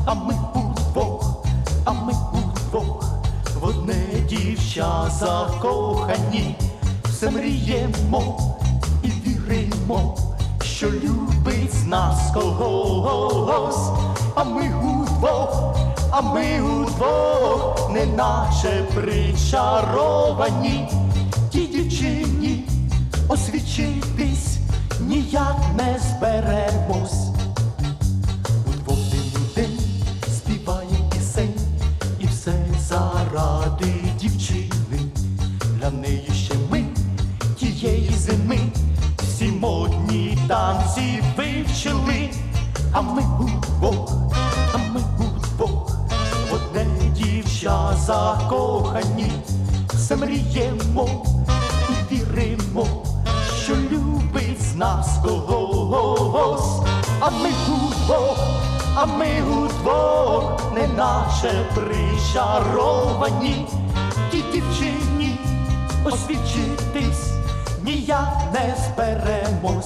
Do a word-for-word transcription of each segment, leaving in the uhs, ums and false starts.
а ми удвох, а ми удвох, в одне дівча закохані, все мріємо і віримо, що любить нас когось, а ми удвох, а ми удвох, неначе причаровані, тій дівчині освічитись ніяк не зберемось. Удвох день у день співаєм пісень, і все заради дівчини. Для неї ще ми тієї зими всі модні танці вивчили, а ми удвох, а ми удвох, в одне дівча закохані, все мріємо і віримо, що любить з нас когось, а ми удвох, а ми удвох, неначе причаровані, тій дівчині освічитись ніяк не зберемось.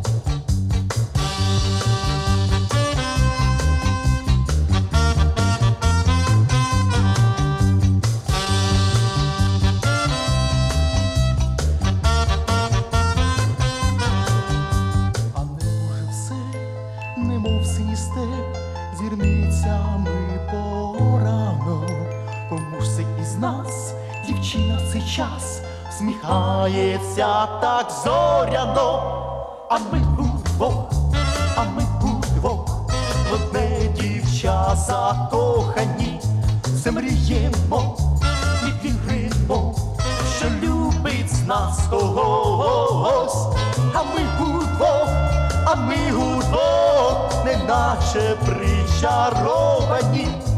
Немов синій степ зірницями порано, кому ж це із нас дівчина в цей час сміхається так зоряно, а ми удвох, а ми удвох, в одне дівча закохані, все мріємо і віримо, що любить з нас когось, а ми удвох, а ми удвох, неначе причаровані,